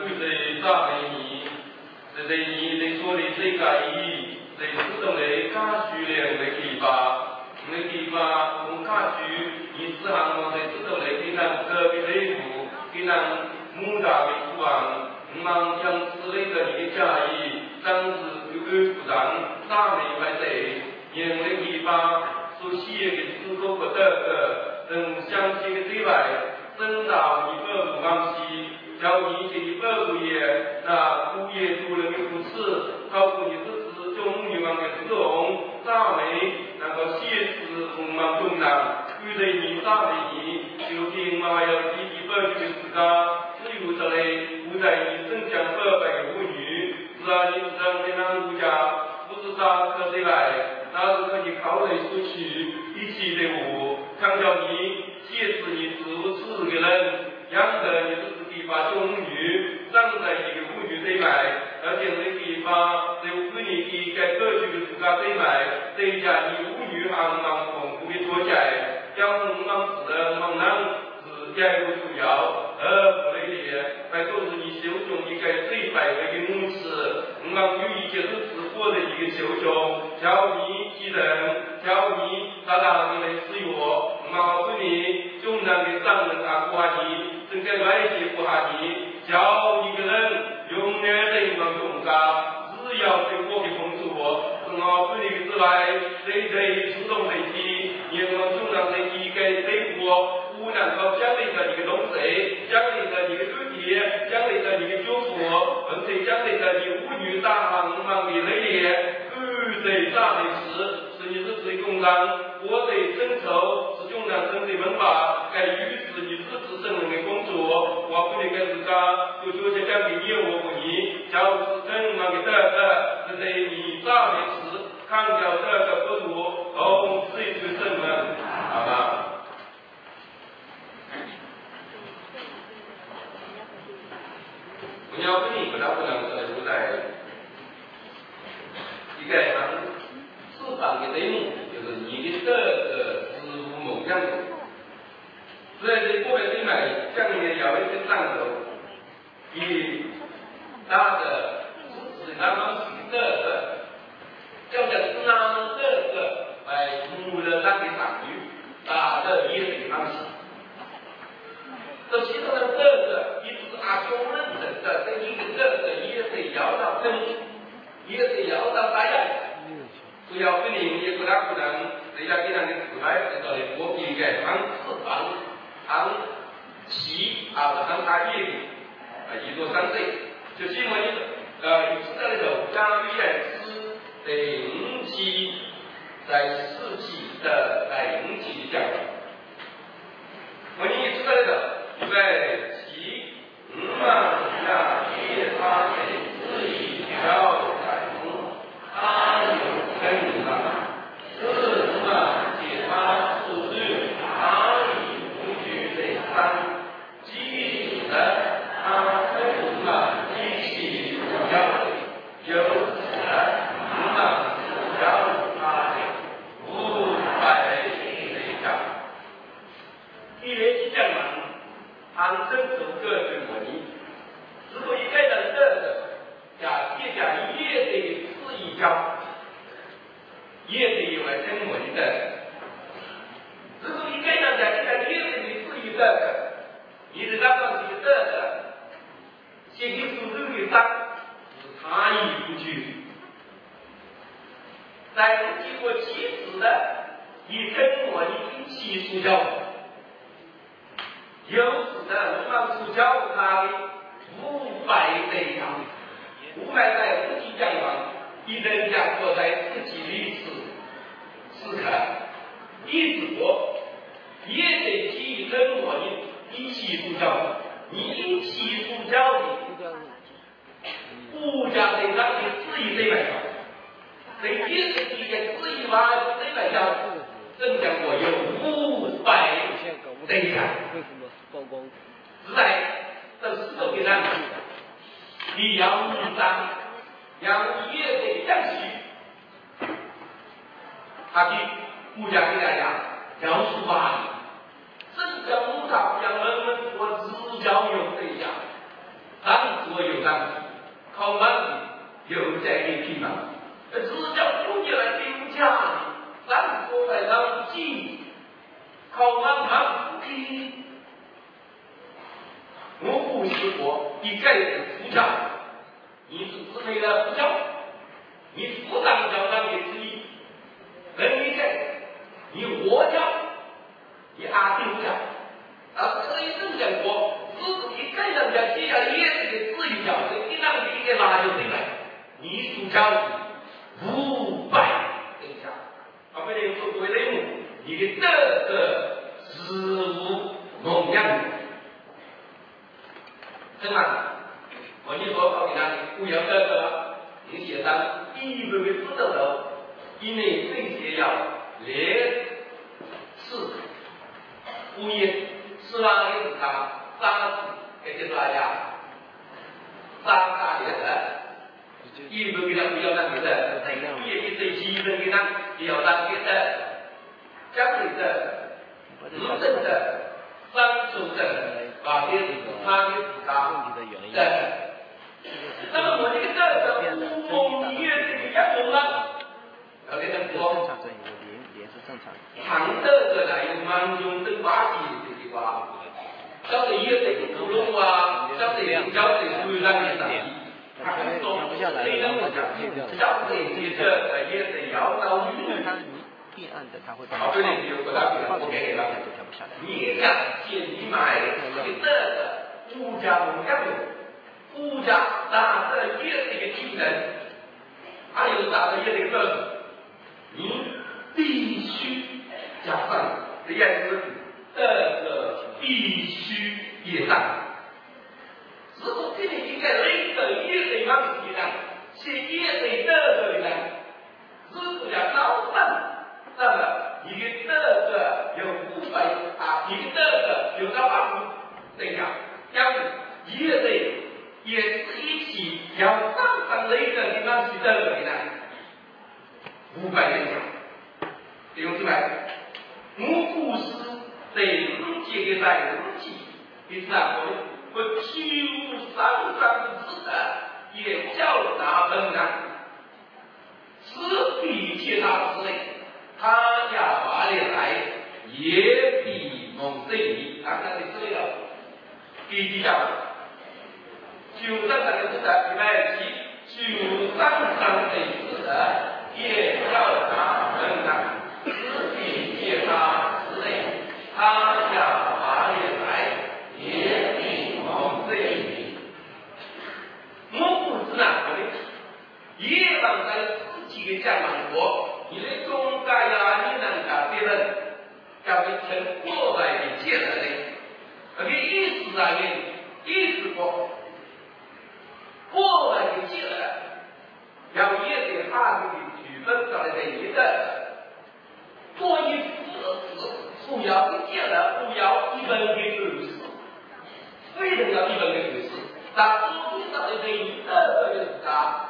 与在赞美你，在你在说的这个意，在自动的家属两个地方，那地方从家属，你是行我在自动的给人个别内部，给人木大的不王，忙将之类的你的家意，当时就不让赞美百岁，因为地方所写的诗歌不得的，等相信的对外，真道你不不忘记。叫你这个不也，那不也做了个不是，告诉你这是中女王的这种赞美，那个写诗红芒中南，遇着你赞美你，就听嘛要第一本就是个，只有这类不在你身上百百个妇女，是啊，你是让那男国家不是上课谁来，那是可以靠来说去一起的我，强调你写诗你是不是个人，养的你是。把中女站在一个妇女对面，而且那地方在妇女的在各区的自家对面，这家的妇女行忙丰富的作家，将红忙是忙男是第二个主要，而不累的，还都是你手中一个最百位的母子，忙有一些是直播的一个手中，叫你记人，叫你大大的来使用，忙妇女中南的商人啊关系。正在外界不下你，叫一个人永远在一方中家，只要对我的工作，从我不离之外，谁主动谁提，因为中让谁提给谁我，不能够奖励着你的东西，奖励着你的土地，奖励着你的祝福，而且奖励着你妇女大行忙的累练，对大的事，是你是谁工人，我的征求是中让生的文化，该于是你自己生人的工作，我不能跟自家就做些讲给你我不你，叫是真忙的是在你大的事，看掉这个不足，后自己去生门，好吧？我要不你不能就在一个市场的内容，就是你的这个职务某样子。所以在过来对买将来要一些上头，以大的是他们是这个，叫做是那这个来母的那个场域，大的也非常细。这其中的这个一直是阿兄认证的，这一个这个也是要到根，也是要到大家。不要不能也不大不能，人家给他的时代在这里我应该按四方。按七啊，按他业一座山水，就因为有时在里头，将语言是5级，在4级的5级的讲，我们一直在里头，预备起5万下一他人自己跳在中，他有真啊，4万解他数据，他基础的，它分了机器主要由此主要它500以上。一年级讲完，按生出个人模拟，如果一个人的假设讲也得试一教，也得有来生模拟的。如果一个人讲也得试一个。你的那个是的，写给主任的章是差异不去，在经过其实的，以跟我一起塑教，有此的我们塑教他的500内场，500在自己讲完，一人讲过在自己历史思考，一直过，也得基于跟我一起塑教，你一起塑教的国家对咱的质疑谁来讲？谁也是一个质疑话谁来讲？真讲我有500内讲，是在这4个地方，你要主张，要也得讲起，他的国家给大家要出发的。真正无常让人们做自教用对象，当主国有当靠满有在的地方，只叫中间来定价，咱国在当地靠满满地，我不是我，你盖是副教，你是姊妹的副教，你副当教当也之一，人你盖，你我教，你阿定教。可以这么讲过，自己跟人家接下来也是个自由教，你让你给拉就进来，你属教500等下，不然做归类目，你的这个事物同样，真的，我一说告诉他，不要这个，你写上一个不知道的，因为这些要连4物业。是吧？也是他3次给这大家3大点的，一个给他不要那个的，也给这7分给他也要当给的，江里的、资政的、商州的，把这他给他的。那么我这个这5月这个阳光呢，要给他说，长的来满用的巴西。交的业的不弄啊，交的属于那个啥，他很多非常的讲，交的这个业的要到变暗的，它会好，这里有个大饼，我给你了。你想借你买这个物价不一样的，物价大的业的一个技能，还有大的业的一个特质，你必须加上这样子。这个必须以上，如果这里应该类的业的方式呢，是业的这个呢，如果要高分，那么你的这个有500啊，你的这个有到800，等一下，要业的也是一起要上类的地方是这个呢，500以上，明白？我故事。在人间的在人间，第三个，我体悟上的知识，也较大分量，只比其他之类，他家华里来也比蒙塞尼，刚才你知道，第下，就在那个知识里面起，就上的知识也较大分量，只比其他之类。他家华里来也比蒙塞尼，我不知道也让在自己的家门口，你的中介呀，你能干别人，叫你成过来的借来的，那个意思上面，意思过，过来的借来，要也得他的区分出来的一个，做一不要你借了，不要1本的故事，为什么要1本的故事？但中间的这一个就是啥？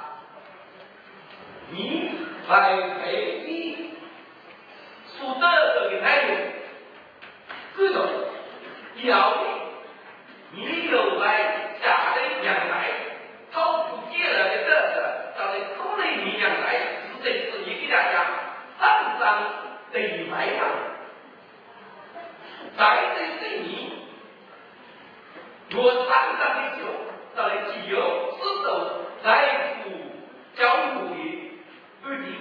你来陪你说这个内容，这种要你有来下的阳来，掏出借了的这个，到底口内里阳来，是这是你给大家上上的买上。在这里，若常常的酒，到来既有知道来福教育的问题，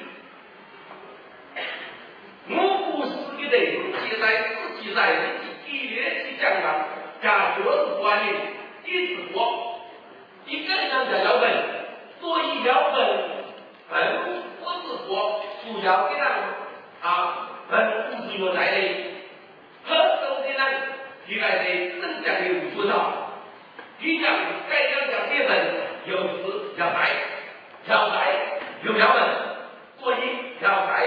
我不是给人现在自己在人体乐去讲了，假就是观念，一直说，一个人的要本，所以要本不是说主要给他本不是有来的。很多的人，你来的正讲的无多少，你讲该讲这本，有时要来，有要本，所以要来，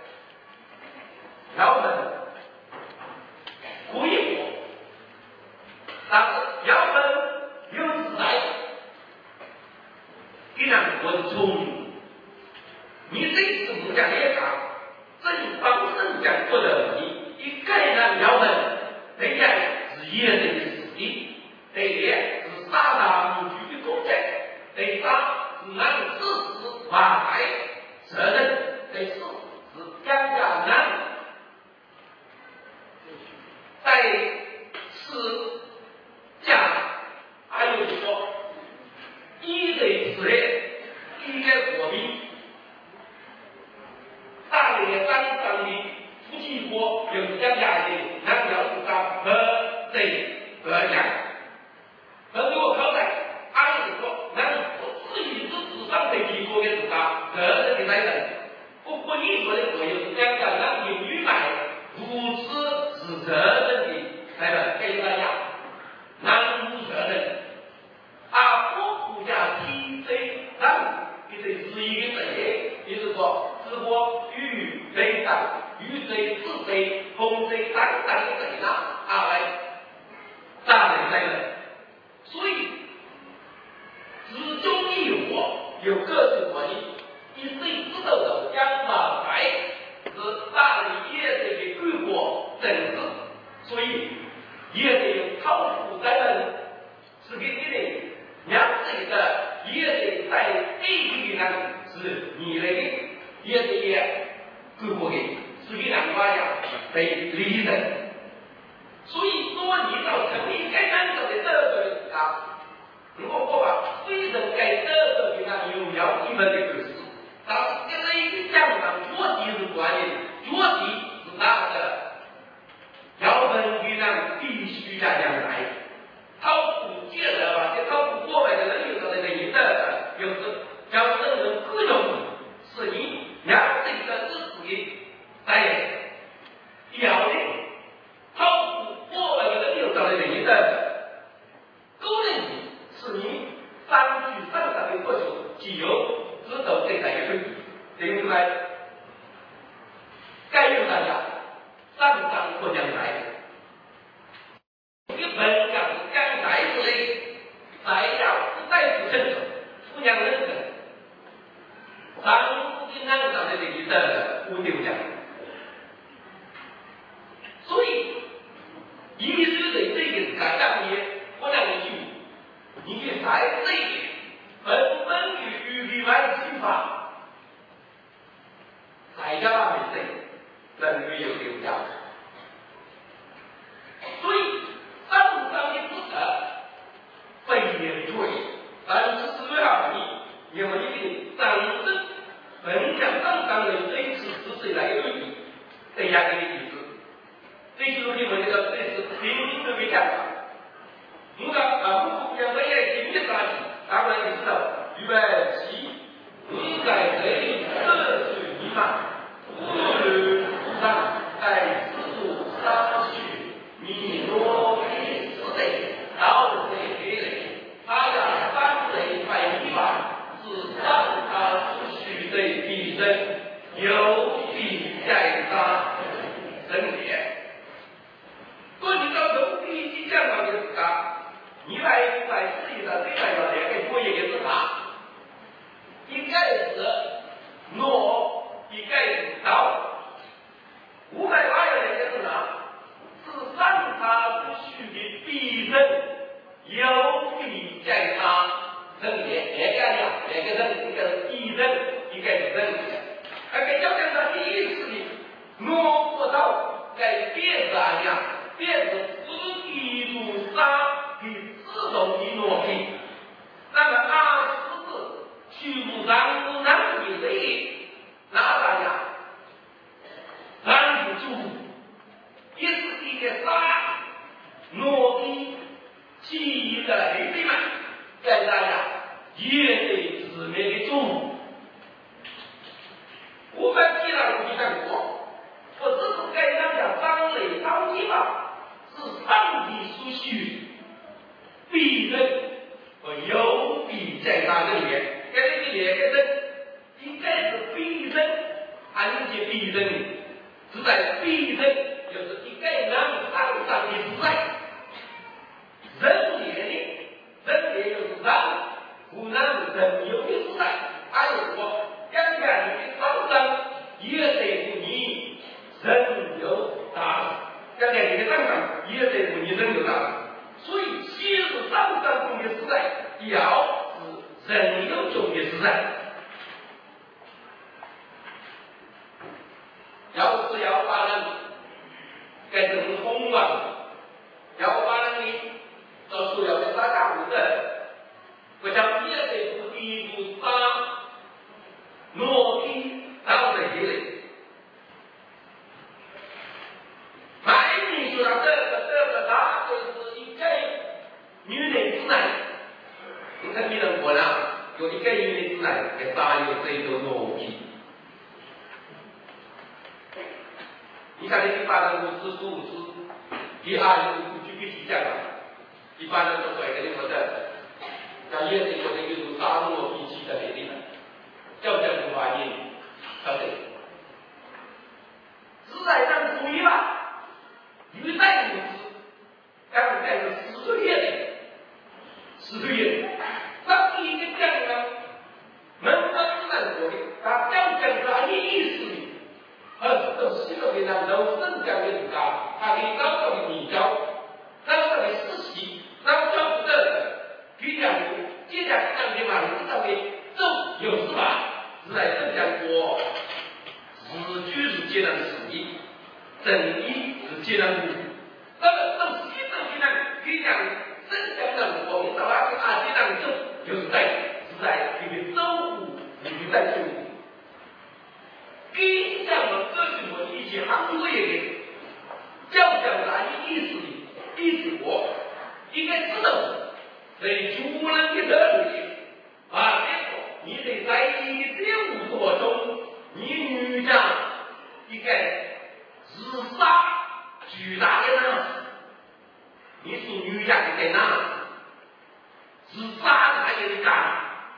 要本可以过，但是要本有时来，给人稳重，你这次不讲也讲，正方正讲做的你。一个人要问，这个是业的实力，这个是大大无惧的工你说的我有两个男女女买如此是责任的，来了给大家难无责任。我国家体制让一对是一个罪，就是说是我与罪上与罪自罪同罪当当的罪呢来大人来了。所以自中以我有各种关系，一岁知道的将法来是大人也得给各国政治，所以也得有超负责任，是给你的两岁的也得在 A 地上是你的，也得也各国的是给两个呀被理人，所以说你到成立该难受的这个如果我把虽然该这个给他有要基本的知识，但是这一个讲上脚底是关键，脚底是哪的？要问给人必须要将来，超不接着吧，这超不过外的人有的那一的，就是叫证人各种是你两岁的日子的在要的，超不过外的人有的那一的，个人是你三句上上的过程，既有知道这个对，对不对？该用大家上上或将来，一本讲将来之类，再要不再不成熟，不讲认真，上不经常上的这一的不丢讲，所以艺术的这个改良业，我让你去。你在这里本与外启发，大家没谁人没有留下，所以上上的不得非严重，但是是要你因为你的战争分享上上的这次是谁来有意这样的意思，这就是你们这个这是平民的没讲法。如果我们每日经济上去，当然你知道，预备起，你在这里摄取一满，无论上在自主上去，你若比是的，到这里，他要三类百一万，是上他是许的必争，有必在他人也。对你到头必须讲到的是啥？你来自己的这个要两个作业也是啥？一个是诺，一个是刀。580个是啥？是上他之许的必争，有必在他人也，两个人，一个是必争，一个是人也。而且要讲到第一次的诺不刀，在别的案呀，别的自己入杀。自动的挪移，那么24字去不让你累，哪大家让不住，一是一个杀挪移，其的黑背嘛，在大家也得自灭的住。我们既然不讲过，我只是该大家张磊张机吧，是上帝所许。必争和有必在他这里面，这两个人应该是必争，按这必争是在必争，就是一个人上上的时代，人也就是上，湖南人有的时代，还有说将来的上上也得不你人有大，将来的上上也得不你人有大。所以，其实上上工业时代要是人有种的时代，要是要把人改成红了，要把人的到所要的大家伙的，我想也得不低不杀，挪移到这里。买你说到这个他就是一个女人之内，你看你能过呢？有一个女人之内，给打有这个挪移。 看你150、15次，第二就具体讲了，一般人都说给你说的，那也是说的就是沙漠地区的那地方，叫不叫不发音？晓得？自然上注意吧，一代如此，刚才是10个月的，10个月，当一个讲呢，门当自然说的，他讲他的意思。都希望给咱都增加的高，他给高高的比较，高高的实习，高高不得，比较接下来讲的嘛，知道的走有是吧？是来增加过，自居是接纳实义，正义是接纳物，那么到西方的呢，给讲增加的我们到那个阿基当中，就是在这个周五与在周五。给讲了这是我一些行作业的，讲哪一意思的，意思我应该知道，在主人的这里啊，你得在一个业务过程中，你女家一个自杀巨大的呢，你是女家的在哪？自杀哪也得干，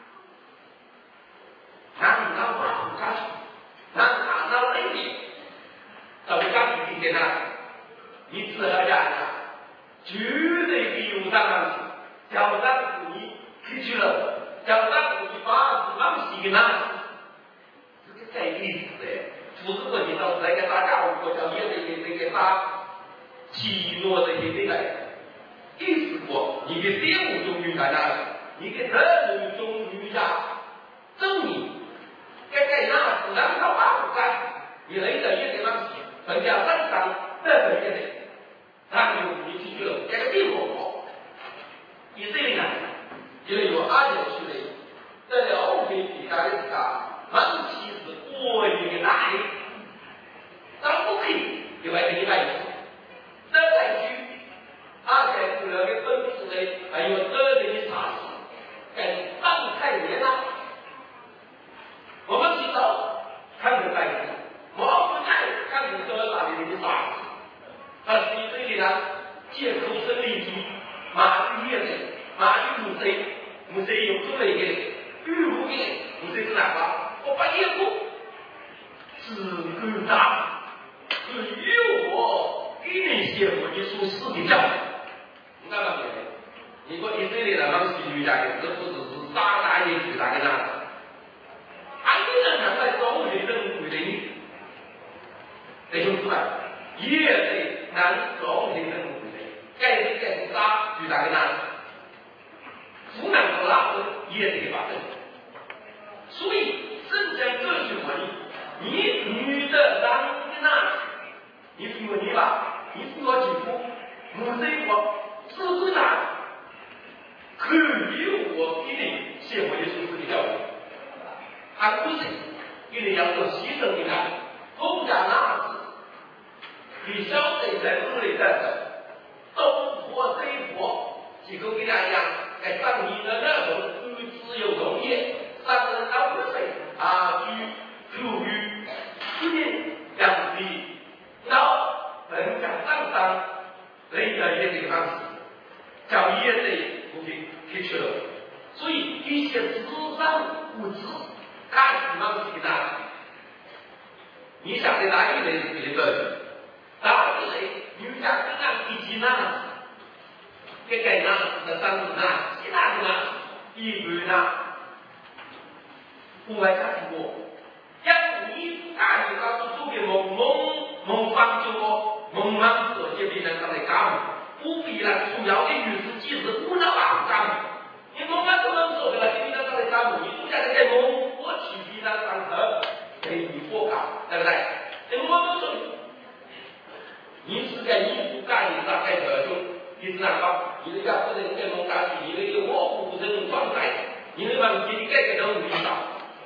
难道不干？那哪到内地，到底干你今天呢？你自何家呢？绝对比用上当时，叫上苦你去去了，叫上苦你把往西拿，这个太意思的。不是说你到那个大家伙叫也得那个啥，起落的也得来，意思过你的业务中于干啥？你的任务中于啥？证明。该那自然到八不干，你那个也得往西，本家上上这个也得，那就你进去了，这个地方好，以色列呢，因为有阿九去的，这里后面底下的是啥？满其是过于的大的，当不可以，另外给你买一次，这再去，阿九是那个分子的，还有这给你查实，跟上太年了。我们知道看不来，我不在看不得哪里的啥，他是以色列人借口生利益，马玉业的，马玉母谁有这么一个玉母的，母谁是哪个？我把业务自个大，是由我给你写我的书四的教育，你看到没有？你说以色列人是女家的，这不是大大的巨大的呢？还有人还在中学生规定，弟兄姊妹，也得按中学生规定，该是啥巨大的难，不能够拉分也得发生。所以真正这是问题，你女的当的那，你是我你吧，你是我媳妇，我是我自己难，可以我给你写我的书式的教育。他不是因为要做牺牲的看，公家那是比消费者努力的东坡西坡，几个跟大家在上你的那种与自由农业，上人到不水啊，居富裕，居民养殖，到人家上当，人家也得方式，教育也得不给提出了，所以一些智商物质。他希望是给他，你想的哪一类是别的？哪一类女家跟俺一起拿，给该拿的三十拿，其他的拿，一个拿，不外加几个。要你大家告诉做的蒙方就我，蒙方所见别人刚才讲，不必然主要的女士即使不能把讲，你蒙方都能说的了，你刚才讲，你不讲的在蒙。我取缔他场合给你过岗，对不对？我们说，你是在你不干你大概的中，你是哪个？你的家不能跟我干去，你的有我不能状态，你的往前的改革都没少。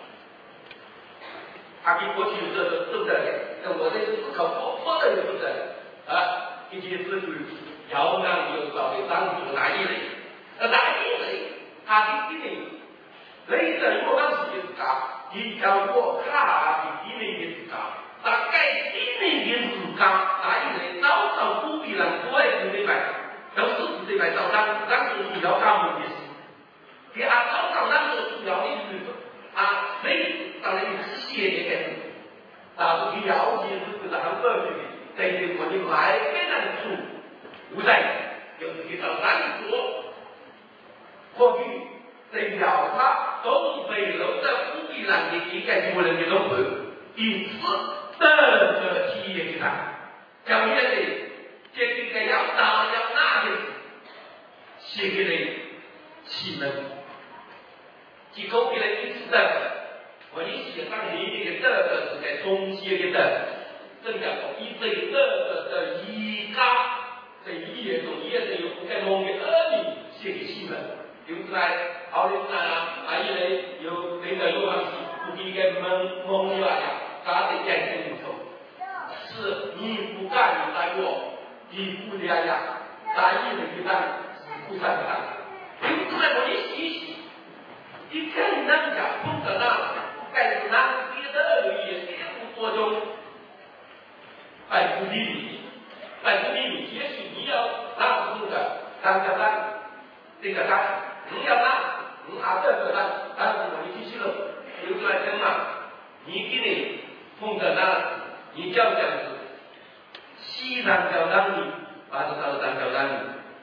他比过去这不得了，我这是思考不得了不得了啊！这些资源要让有找的当主哪一类？哪一类？他的一类。雷神我当时就是讲，你叫我卡的地雷的是讲， 大概今年的时间，大以来早上不必人多的准备买，都是准备早上，咱是主要干部的事。第二早上咱是主要的就是每当然是写的开始，但是第二件事是咱们过去的，对我的买给人做，无在就是给早上做，或许在要他都是为了在不必然的应该做人的东西，因此这企业的上，讲业的这个要打要拿的写给人启蒙，即勾给人一次的。我哋写上你嘅得是在中间嘅得，正叫做以这得的依家，在一页中也是有在蒙嘅里写嘅新闻，有出来，后来因为有那个有行是不第一个蒙的呀，他的眼睛里头，是你不干你来过，你不的呀，他一人的干是不善干，有出来我哋写一写，一看人家不可能。但是拿别的而言，也不多中，百分之1，也许你要拿出的3个单，这个单，你要拿这个单，但是我们继续了，留出来听嘛，你给你碰着那，你叫这样子，西南交让你，把这到三交让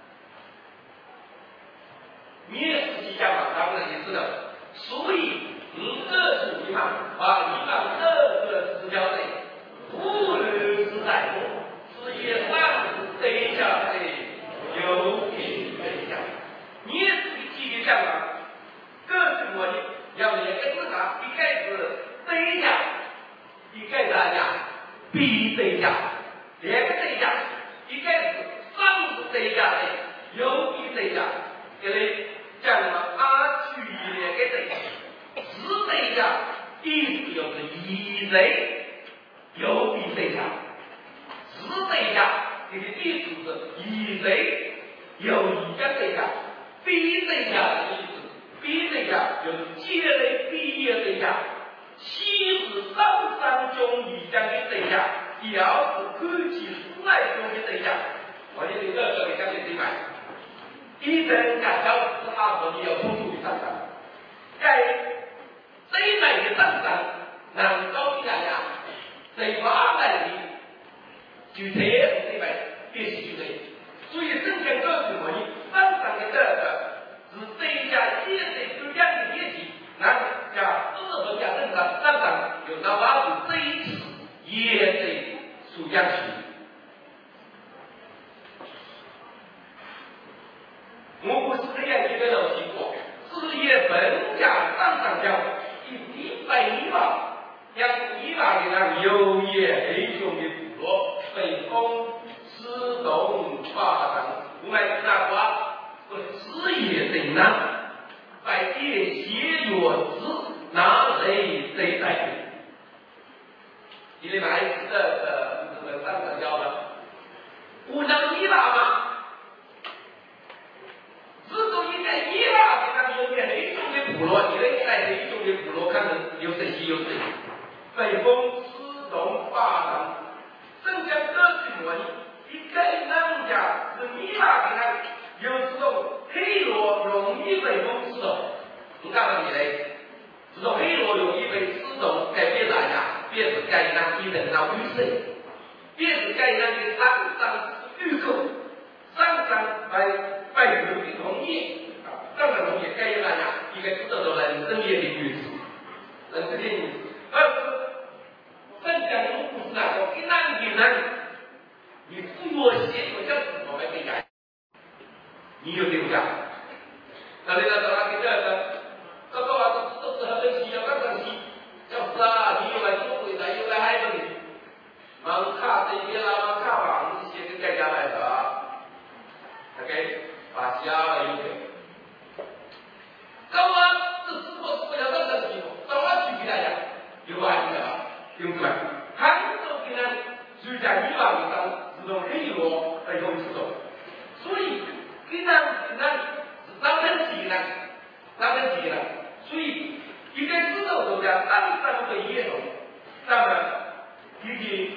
你也是去讲嘛，当然也是的，所以。这是地方，把地方这个指标的无论是在事业上对下的有品对象，你也是积极讲嘛，这是我的要两个字啊，一个是对价，一个是啥呀？比对价，两个对价，一个是上是对价的，有比对价，这里讲嘛取两个对价。是对价，意思就是以人有比对价，是对价，这个意思是以人有一个对价，比对价的意思，比对价就是接类毕业对价，其是上中以上的对价，要是看起出来中的对价，我这里这里讲的对买，一人家小是你要充足的上涨，该。谁买的上涨，能高起来呀？谁花来的，就这谁买，必须的。所以证券告诉我们，上涨的这个是这一家业绩就量的业绩，那叫日本家上涨，有那把是这一次也得属样去。我不是这样一个老情况，事业本价上涨了。100码，像100的那有业黑熊的部落，北风狮动发展，我们那话和事业怎样，在这些月子拿谁谁在？你的买这上涨交的，不能100吗？如果你在100的那有业黑熊的部落，你的在黑熊的部落看能有谁有谁？北风狮动发展，正讲这是我一个人家是100的那有这种黑罗容易被风狮动，你干嘛你嘞？这种黑罗容易被狮动，改变啥呀？变是该让一人到绿色，变是该让的上涨预购，上涨by有的农业啊，上涨农业该让啥呀？一个知道的人生业的女子，人生业女子，正讲如果是那种一男一男，你不我写我叫什么来对改？你有对不对？那你那那给这个，这个话都是很分析，要看分析，就是啊，你有来中国的，有来海本的，盲卡这边啦，盲卡网这些跟大家来的 ，OK， 把下来有的。咁啊，这是我要这个题，怎么举起来呀？有啊，有啊，对不对？杭州的呢，就在100以上，这种黑罗在用这种，所以跟咱是当然起来，所以一个知道国家当然会业种，那么以及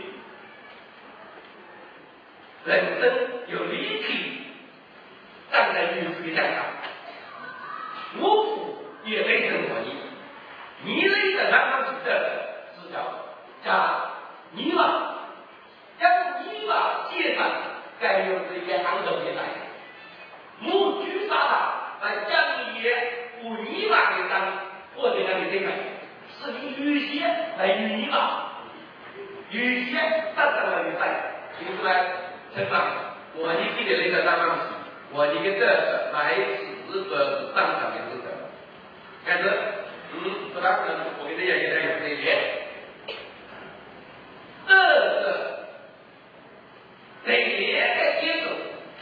人生有立体站在女子的向上，我父也非常满意。你那个刚刚是这个指教，加你嘛，将你嘛街上该用这些杭州的来，母举啥大来讲也不你嘛的当，或者让你这个是你预先来与你嘛，预先站上了比赛，听出来？成长，我你记得那个刚刚是，我一个这个买日本上场的这个，但是不大可能，我给大家也在有这一页，这个这一页的接受，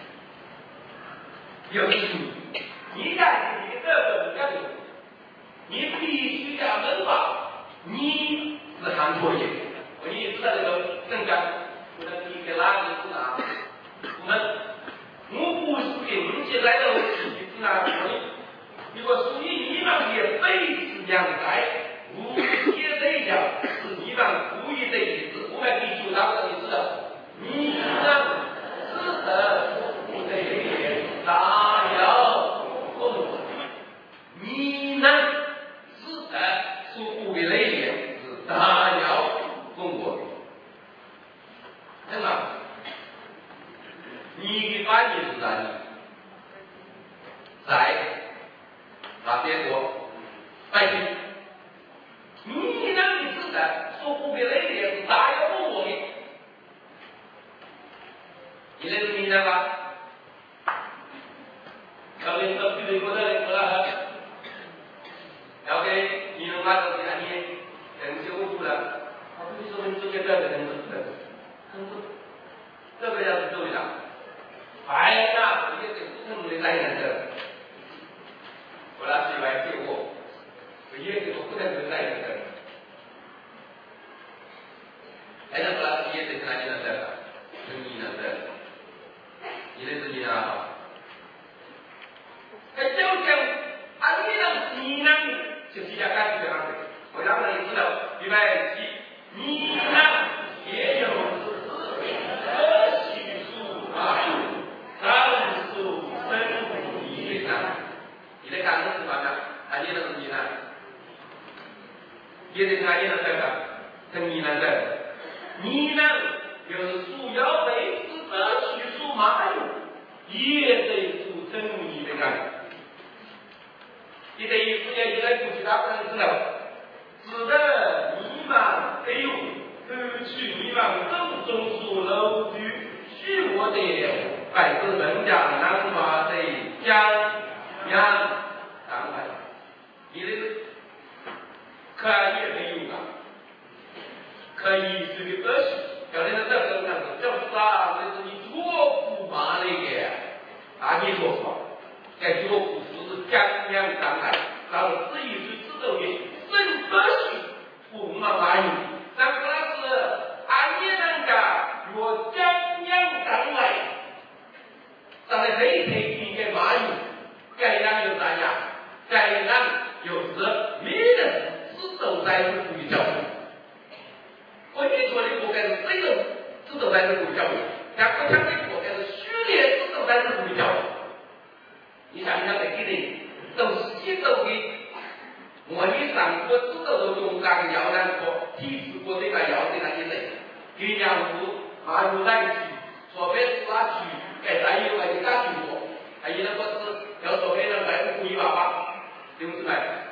有意思，你在你这个家里，你必须要能把你是韩国人，我你知道那个正讲。我们一个垃圾是哪？我不是并且来到是哪里？如果属于你们的非是阳台，无些对象是你们故意的意思。我们必须让你知道，你们是的不对的，大有共同。你们是的是不对的，是大有共同。真的，你的翻译是哪里？在哪边国？北京。你那里是的，说不别的也是大有共我的。你认识闽南吗？要给他对过来过来，要给你们那个家里人修复了，他不是说你这个这个人是的。这个要是注意了，还那这些是不同的来源的，我那是来救我，也是不同的来源的，还是我那是也是哪里人的，是你人的，你认识你啊？还就讲啊，你呢，就是要干这样的，我让你知道，礼拜七，你呢也有。你的感受是什么？啊，你的是你呢？也是哪里的这个？跟你呢的，你呢有属要被指的叙述马有，也得组成你的感。你的意思也应该不知道，但是呢，指的你们得有根据你们正中所楼居虚我的百字人家南华的江阳当然，你的可以没有啊，可以是个东西，要那个这个那个叫啥？这是你做不嘛那个，啊你说说，在做不是江阳当然，然后这一是知道的，真可惜不嘛嘛有，但是那是啊你那个若江阳当来，咱们可以一个嘛有。该让有啥呀？该让有时没人只走在是故意教育。我跟你说的国家是这种只走在是故意教育，像不像的国家是虚列只走在是故意教育。你想一想，这几年都是接受的，模拟上过知道都用那个摇篮过，体制过这个摇的那些人，给两户马路在一起，左边是垃圾，该再有那个垃圾过，还有那个是。要左边的来故意爸爸，对不对？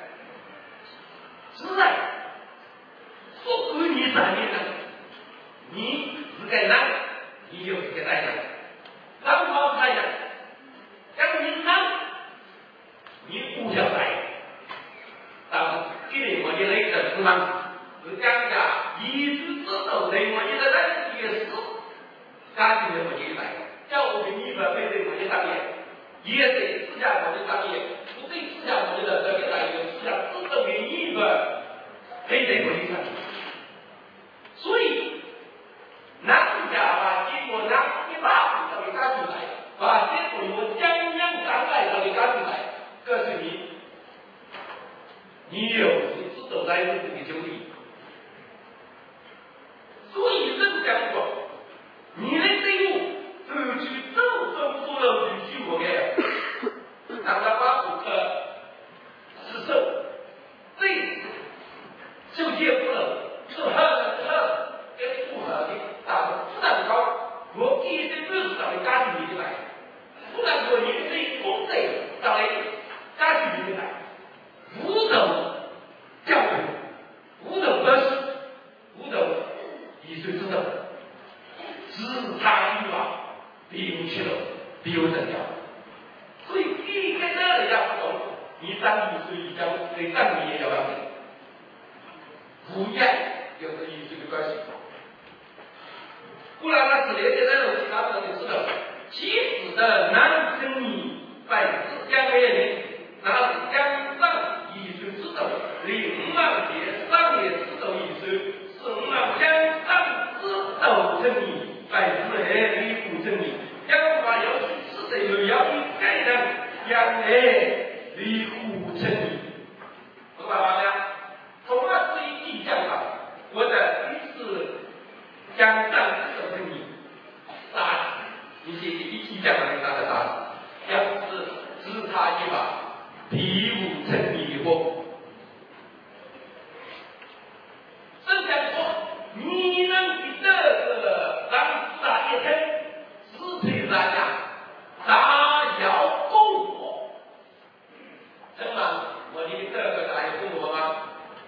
是的，说归你啥的呢？你是该男，你就是该男的。当好太阳，讲你男，你不要来。当这里我的那个是吗？是讲呀，一直知道对我的那个也是，家庭的我的来，叫我给你们背对我的上面。也得思想我的专业，不对思想我的这个来源，思想自动给你们非得我的专业。所以，南家把经过南的大部分赶出来，把结果由江阳赶来的赶出来，告诉你有是自动来自己的兄弟。所理由等调。所以一个这样不同，你当艺术一讲对当地也要了解，不一样有着艺术的关系。不然那是连接在了其他的就是的，其实的男生女百之相爱的，那是江上艺术之道，另万节商业之道艺术，是我们江上之道真理，百之爱理不真理，江法要去是的有要以概人江爱理不真理，明白吗？同样是一地讲法，我的意思江上之道真理，啥？你写一起讲的啥的啥？要是只差一把，皮无真理的货。甚至说，你能给这个让大一天支配大家，大要供我，真吗？我的这个大要供我吗？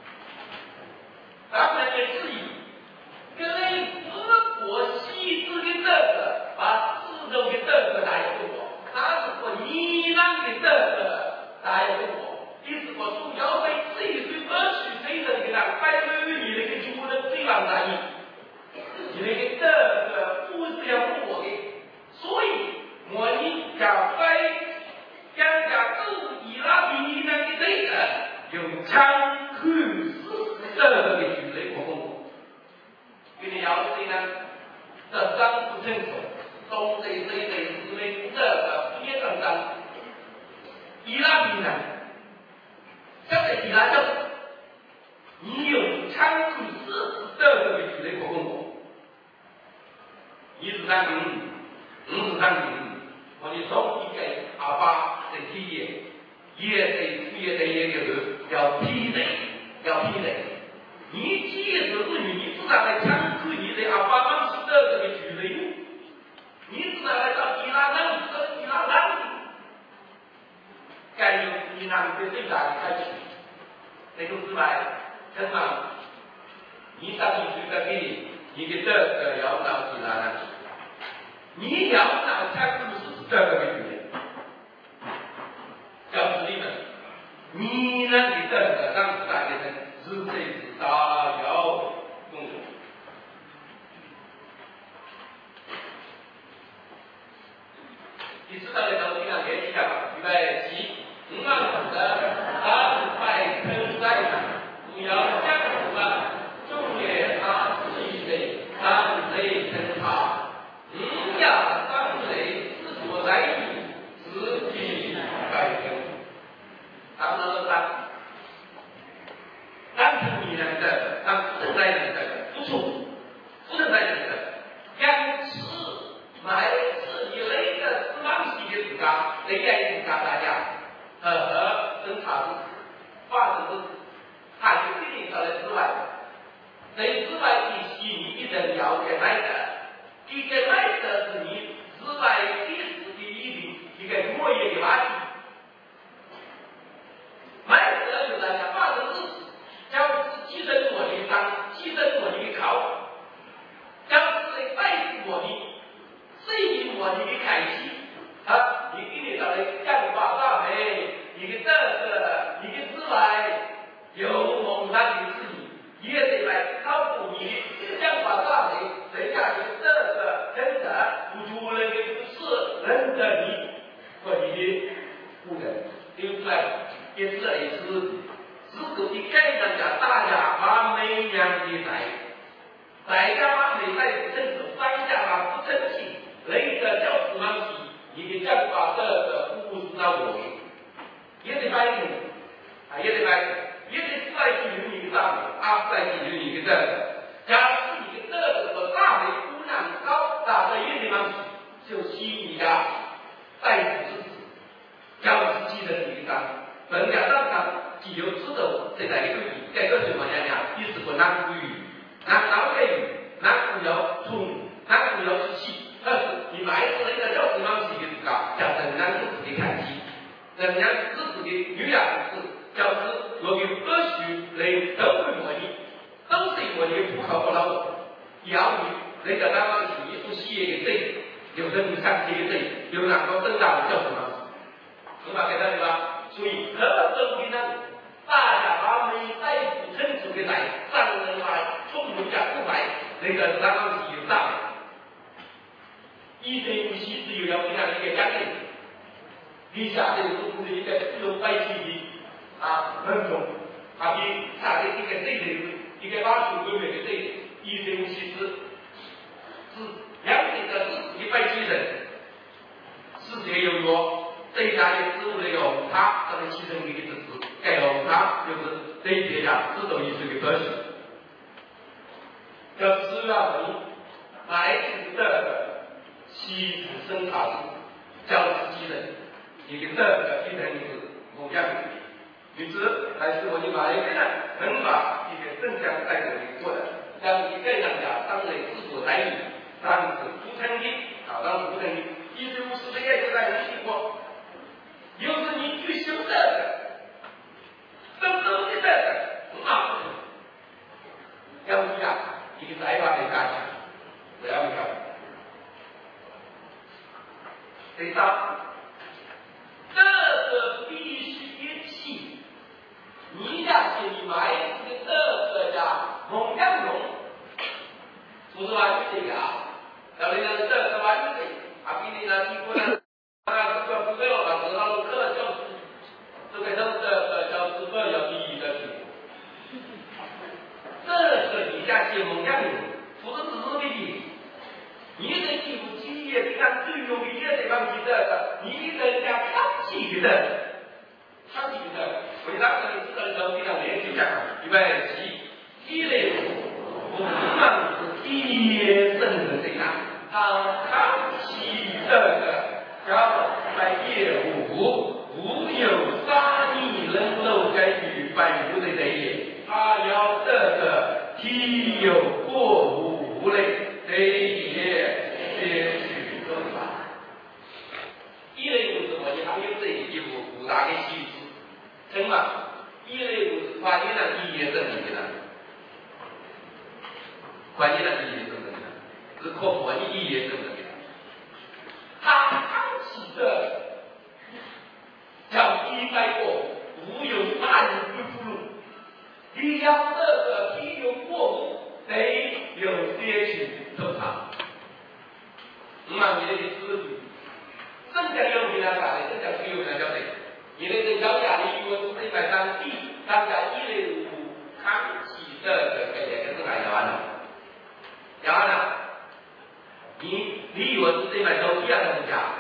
当然也是以跟自国细致的这个把自肉的这个大要供我。他是说你让的这个大家问我，意思我主要为这一对而许谁的那个让摆对于你那个主人最让大意，你那个这个不是要问我的，所以我你要摆人家都伊拉比那个这个用强口实这个的举例活动，给你要谁呢？这张不清楚。东这是因为这个边上上伊拉比人，这个伊拉州，你用仓库是这个的举例可供我，一是三零，五是三零，我你从一个阿巴的体验，也得副业的也就是要批人，你既是你知道的仓库，你的阿巴方是这个的举例。你知道来到伊拉兰，伊拉兰，该用伊拉的最大的开启，那个之外，真嘛，你上一句在给你，你的这个要到伊拉兰，你要到才不是这个的决定，要是你们，你呢的这个让大家人是最是大要工作。你知道的时候，你看联系一下吧。预备起，5万口的300坑在不要降什么，重点他气水3类坑他，要3类自作在意，自己摆坑。当然了，当成你人的，当正在人的不错，不正在人的，坚持买自己类的。自家，人家也自家大家，侦查是发生是，它就规定出来之外，在之外的是你一定要给买的，一个买的是你之外的是的一个作业的垃圾，买的就大家发生是，将是提升我的当，提升我的考，将是带我的，适应我的开心。你给你找来降法大美，你的这个，你的之外有蒙他的事情，也得来考古你的降法大美，人家的这个真的不主人的不是人的你和你的不人，对不对？也是类似，如果你该人家大家把美样的大家把美在不成熟，三家把不成器，雷的叫什么体？你的降法这个不是那我的，也得摆平，也得摆平，也得出来去有你的大美，出来去有你的这个。假如你的这个和大美姑娘高大的一地方就吸引你家带子之子，要是记得你的当，人家当场既有知道这个一个语，这个什么样呀？意思说南古语，南语，南古有冲，南古有气。但是你买的那个叫什么是一个叫人家自己的看起，人家自己的女养子，叫是我给科学来都会模拟，都是模拟不考不老，要你那个当然是艺术系的这， 有的你看这个这有哪个增大的叫什么？明白给他对吧？所以何种的呢？大家把每代不成熟的来，让人来从人家出来，那个当然是有道理。一对夫妻是有要这样的一个家庭，你下这个都是一个有关系的很重，比下的一个对的一个80个月的对，一对夫妻是两个的是170人，世界有约。这家的职务的有他，这个其中一个职，盖有他就是这这家制度艺术的特性。叫资料文来自的西子生产教自己人，一个这个变成是某样的，于是还是我的买一个呢，能把一个正向带动的过来，将一个让家当为自主代理，当是不成的，当是不成的，150个月就在能力过。又是你去修这个，都的这个，要不然一个在法的加强，不要不要。第三，这个必须一起，你家是你买这个家蒙阳龙，不是玩具的啊，要那个这个玩具的，比你那听过呢。这个不对了吧？知道了，课教这个教师课要第一个题目。这个你家节目样不是只是的题，你的题目企业你看最有意义的地方是这个，你人家长期的，为啥这里知道的时候非常连续讲？预备起，积累我们是天生的这样，长期这个。叫在业务，无有杀逆人肉给予百无的人也，他要这个体有过无类，这也些许正法。一类物是我们还有这一步5大的细致，真嘛？一类物是关键的意义证明的，关键的意义证明的，是靠我的意义证明的。他长期的叫依赖过，无有大人不出路。你要这个体有过误，得有些许正常。你的思虑，真正有名的啥的，真正有名的叫谁？你的这小家的我是130地，大家165扛起这个也是来完了，然后呢？你以为是这买到1样的物价，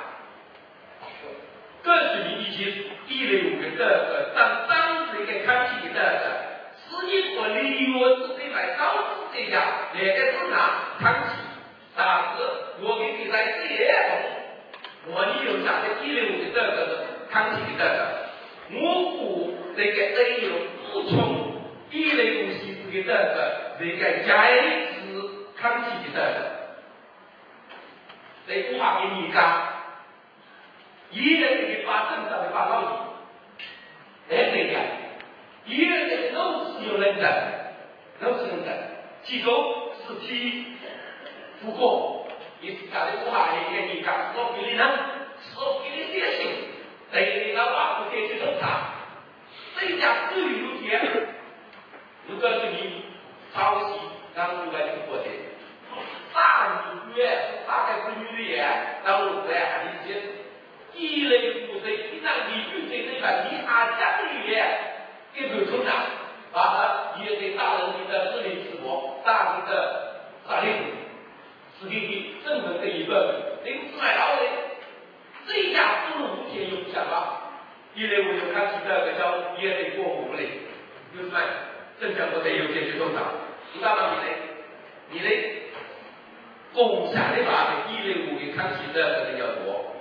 这是你以前105个这个当时一个看起的这个，实际我你以为是这买到这家那个市场看起，但是我给你在这种，我你有下的105个这个看起的这个，我不这个得有补充105系数的这个价值看起的这个。在武汉给你讲，一个人把正常的把道理，来这样，一个人都是有人的，其中是体不过，你是讲的武汉人给你讲，说给你呢，说给你写信，对你老板不给去正常，这家最有钱，如果是你抄袭，然后来中国的。3月大概是女的也，然后在还一些一类不对，平常你对这个你家里面给补充的，把它也给大人的智力直播，大人的法律是给你正门的一个临时买到的，这家不如5天有想法，1类5就看起这个叫也得过5类，就是卖正讲不得有解决多少，你知道吗？你的共产的把的105给看起的比较多，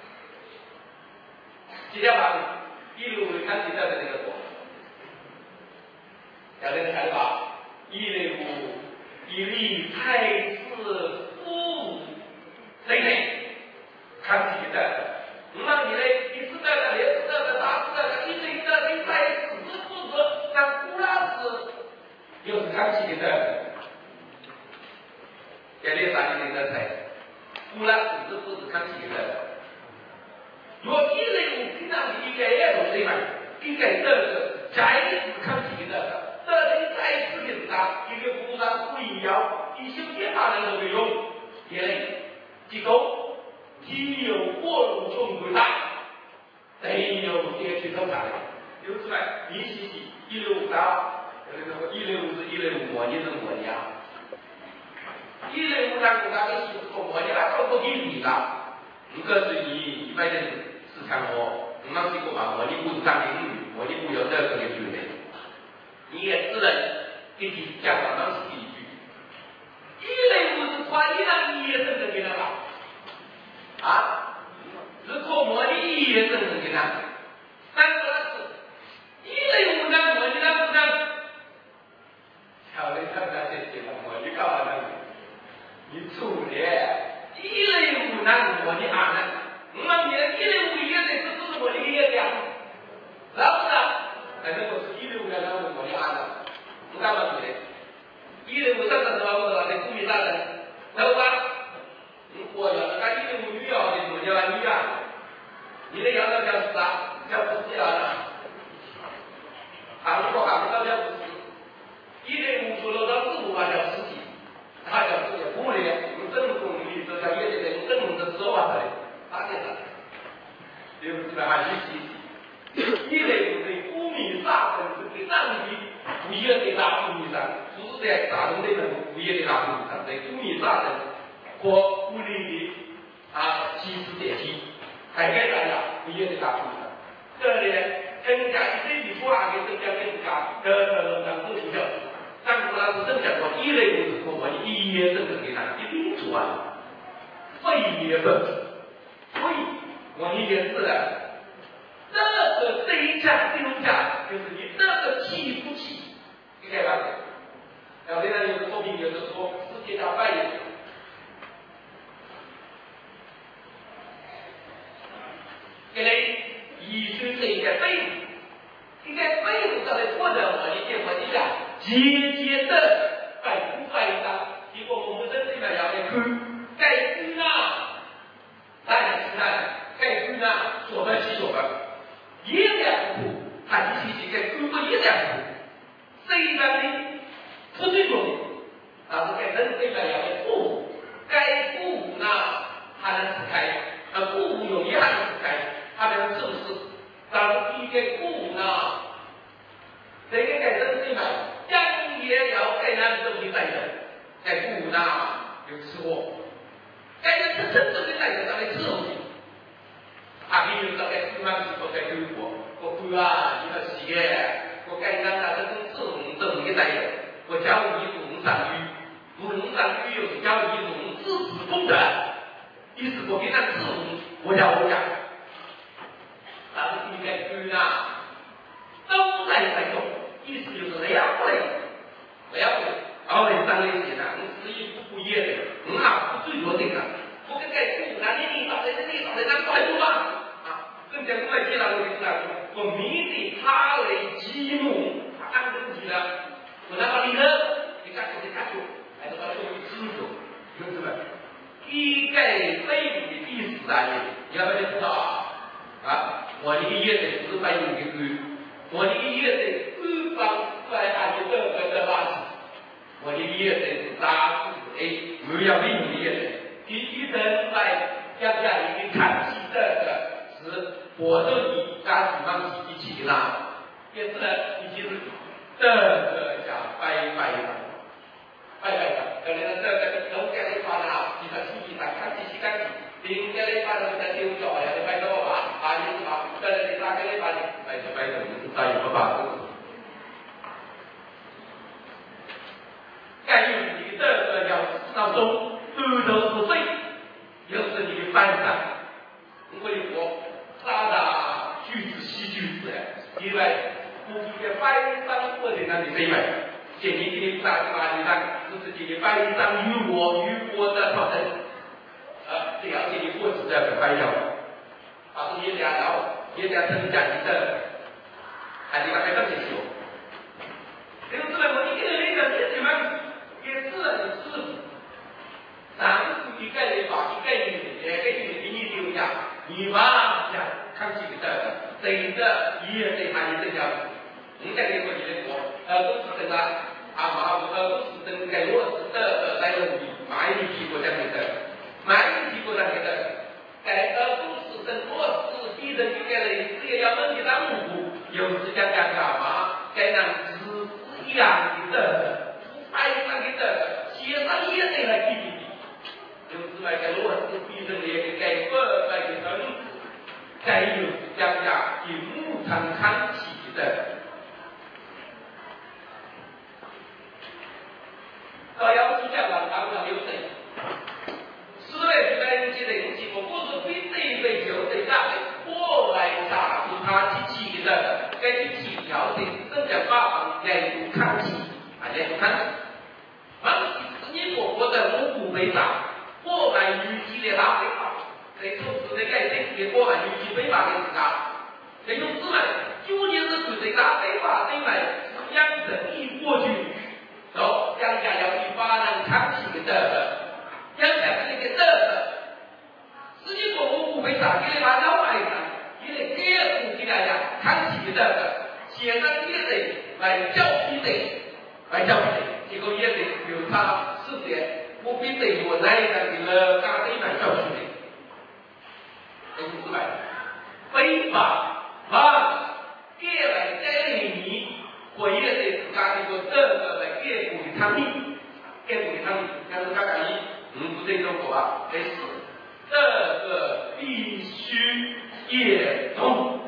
接下来105给看起的那个多，要这个看法105以立太子夫这类看起的，那你嘞第4代的、第4代的、大4代的、第1代的、第3代的、4子，那古拉斯又是看起的。这里啥的人才， 古来组织不是看起的。若一类平常应该也有对吧？应该这个再次看起的，这里再次的他一个古上不一样，一些其他人都用，也类机构既有过路冲回答，得有些去偷查的，有出来一星期165到165是165模拟是模拟啊，165上古大的是模拟啊，超过1米了，这个是一般的市场哦，我们这个嘛模拟部上的模拟部有这个的区别，你也只能给你讲到当时一句，165是跨一让你也真的给他了，啊，是可模拟也真的给他，但是165呢模拟那不能。考虑看看这些模拟干嘛呢？你处理105那模拟啊呢？我们你105也得是模拟也讲，是不是？反正我是165那模拟啊的，我干嘛你的？105上的时候我在故意啥的，懂吧？我要那105女要的模拟啊你啊，你的要的叫啥？叫不是要的，韩国韩国叫不是。105除了到15万叫实体，它叫这些物理，用正功率这叫也得用正功的手啊，打电的，对不对？还175的5米3分之3米，不也得打5米3，是在打中的人不也得打5米3？在5米3的和物理的70电梯，还该大家不也得打5米3？这里增加一些基础啊，给增加更加的能够有效。但古老师正讲过，105是我们一业正的给他一定主啊，肺业分，所以我理解是的，这个增加增加就是你这个气不气，应该吧？然后现在有个作品有的说世界上扮演，给你医生这一个肺，应该肺部上的或者我理解我一下。节节的摆不摆上，结果我们这里面要的盖居啊，大家知道，盖居啊，所分其所分，一两步，还是其盖居过一两步，虽然的不最重，但是盖真这边要的步，盖步呢还能是开，步有一还能是开，还能正式，但是一个步呢，这个盖真这边。将也要该拿的东西带着，该不拿有吃货，该要是真正的带着，咱们吃东西。比如说该吃饭是不该给我不啊，你要洗的，我该让他这种这种的带着，我教你农山鱼，农山鱼又是教你农自治功德，意思我给他吃农，我讲，但是应该对啊，都在用。意思就是两类，二类三类的呢，是一不一的，不最多这个，我跟盖住，那你找的那快多吧？更加快接到我的我明的他为积木，按问题了，我拿把你你干出，还是把它作为支柱，同志们，一概非你的第4单元，你要不要知道我的也得是反映的我的也得官方在按照这个的巴士，我的也得打没有命理的，一人来将一个看起这个是我这里干地方一起啦，也是已经是这个叫拜拜的，可能这个农家的话呢，基本出去上看起干起，邻家的话呢在丢脚呀，就拜到吧，意思吧，这里大概的话呢，拜的，大有个吧。该用你这个要当中头头是非，又是你的班长，我的国大句子戏句子因为估计的班长或者那里谁买，写你给你大地上就是给你班长与我的讨论，这要给你过子的班长，是也俩老也俩增加你的，还得把这个解决。因为这个我一个人的你们。也是你是，咱们一概的把一概的养的、哀伤的、写上也得来记记。有时来个罗斯比人列个改革来个政治，该有将家以牧场看起的。到要是讲了当然有谁？思维分析的东西，我不是非得被就得大的，我来查出他机器的根据条的正在发放来看起，来看。你我的五倍大，我们预计的大倍大，这种是那个这我们预计倍大的是啥？这种是嘛，9年是对这大倍大的嘛，养成一过去，走，养家要去发展长期的，养家这个的，实际上我五倍大，给你把老百姓，你得给付起来呀，长期的，现在也得来教育的，来教育的，结果也得有他。是的，我比对我那一个的家庭来教训的，这是失败，非法给来这里你，我也得自家的个这个来给补的汤米，但是刚刚不对中国啊，没事，这个必须也懂，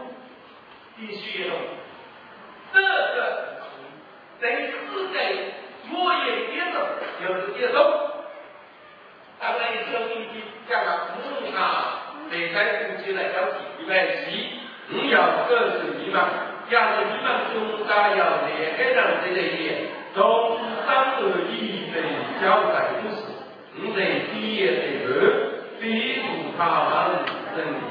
这个在世界。我也接受，有接受。当然，有时你讲了，得在夫妻来交际，因为是要各自迷茫，要是迷茫中家要两个人在这里，从三而一的交代故事，得第一第二，比如他们真理。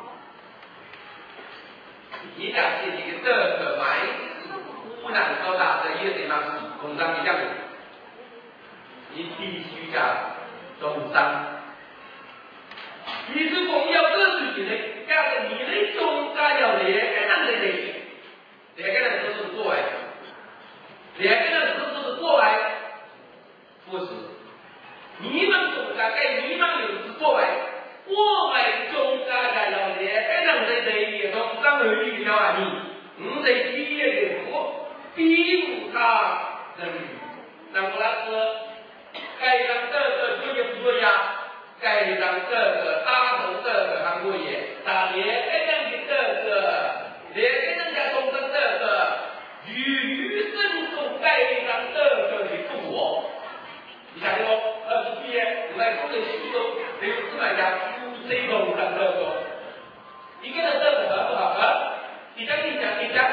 你讲这个买湖南高大的一个地方。工商的项目，你必须讲工商。你是讲要各自己的，要是你的中家要两个人的，两个人都是过来，两个人都是过来，不是。你们中家跟你们有是过来，我们中家要两个人的也工商而已了啊你得第一个我比不他。那么那是该让这个作业不作业，该让这个打头这个还作业，但连个人的这个，连个人家中的这个与生中该让这个的做，你看我毕业我来工作许多，比如这么讲，这种的这个，一个人这个合不合格？你讲，一个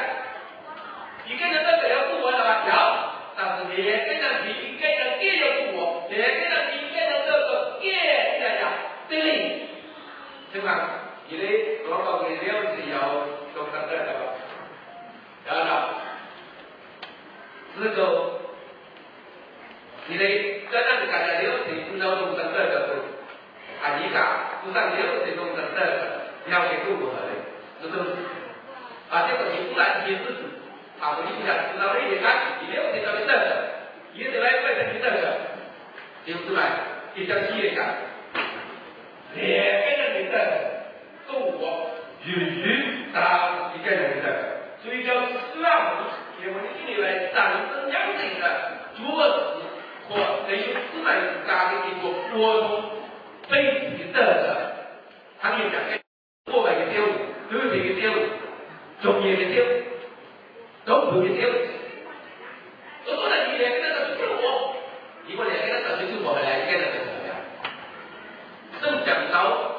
人这个要做完了吧？要。但是两个人比一个人更要多，两个人比一个人这个更呀对哩，对吧？你的多少个了解要懂得这个，然后这个你的真正大家了解知道懂得这个啊，你讲不上了解懂得这个，了解够不合的，这都是啊，这个你不然解释。我跟你讲，知道一点看，你了解到的这个，也得来怪成你这个，明白？一张企业讲，两个人的这个，中国与到一个人的这个，所以叫希望也为你来战争两人的主持和等于资本家的一个活动背景的，他就讲国外的业务、对美的业务、中业的业务。都不一定。我说了，你两个人的生活，如果两个人的生活和两个人的怎么样？正讲到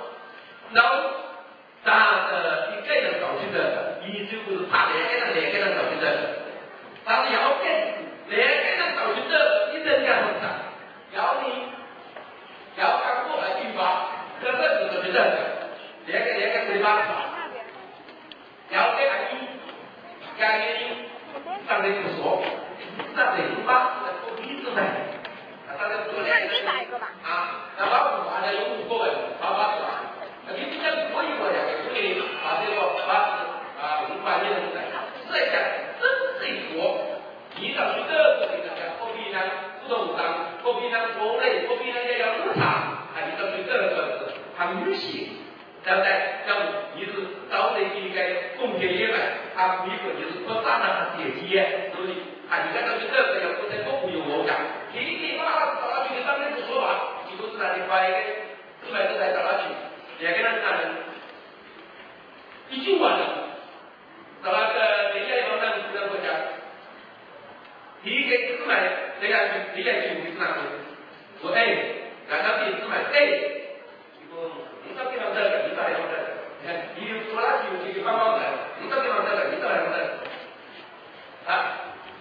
大的一个人搞去的，依旧不是怕两个人搞去的，但是要跟两个人搞去的，你人家很长，要看过来去吧，这是怎么的？两个对吧？要给他家里上人不说，上人吧，那一直买，上人不来啊，那把五万的有5个人，把你不讲可以我两个，所以把这个5万的人来，再讲真正国，你到去这个地方讲，货币呢不动荡，货币呢国内，货币呢也要市场，你到去这个是很明显。对不对？要不你是找的一个贡献业嘛？他美国就是扩大了他阶级，所以啊，你看到就这个有不能公有我讲，你把他找他去当面不说话，你都是他的怀疑，出来都来找他去，也跟他讲人，一句话了，找那个人家地方那个国家，你给出来，人家去是哪里？我让他给出来你到地方这个，你到地方这个，你看，你说他去帮忙的，你到地方这个，你到地方这个，啊。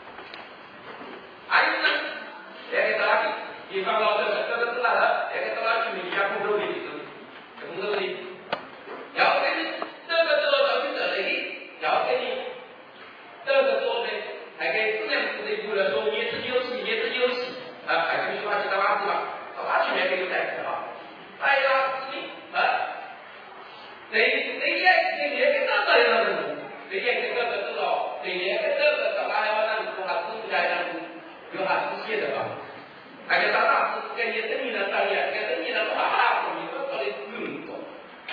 还有呢，也给大家地方老这个是哪的？也给大家去一下工作的，工作的，要给你这个到底这里，要给你这个做的，还给质量部的部来说，也是游戏，啊，还给你说去打马子吧，打马去也给你带去吧，哎呀，你啊，你也给他这样的，你也给这个知道，你也给这个到哪里往哪里说还是不家样。有他自己的吧，而且他当时跟你等你的专业，跟等你的话，你们搞的运动，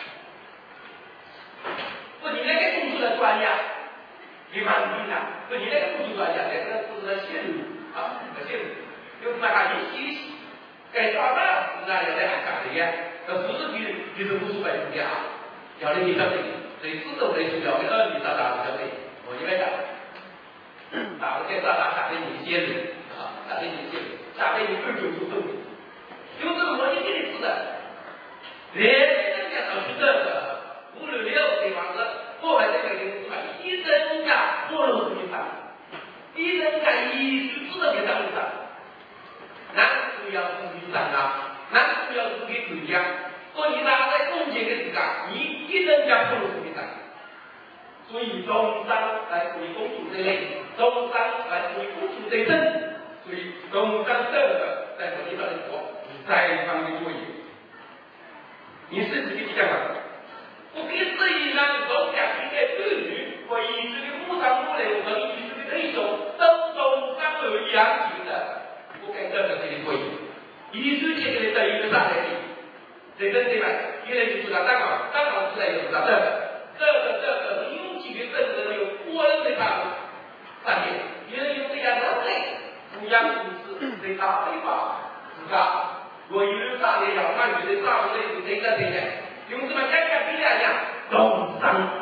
不，你那个工作的专业，你蛮厉害，不，你那个工作专业，那个不是线路啊，线路，有什么还有学习，该咋办？那要来干的呀，不是比是50%的啊，要的你晓得，所以知道的就要的你咋晓得，我应该讲，打个电话打给你接人。打给你去，打给你295分，有这个模拟给你知的，连人家上去这个566地方是，我还在这里是吧？一人家我都是你上，一人家一直知道给咱们上，那主要是你上啊，那主要是给国家，所以他在中间的时间，你一人家不能给上。所以中商来属于公主这类，中商来属于公主这阵。所以中山这个在国际上来说，在方的作业，你是自己讲嘛？我给这一让你都讲一个对语，我以这个牧场部类和以这个内容都中山而扬行的，我跟这个这里作业，以这些个在一个上来的，这个对吧？一个就是他当场出来就是他这个拥挤的政治有过人的他上面，一人有这样的类。不样故事对大非法是吧？我一路上也要看你的上类是这个，用什么讲比来讲，东商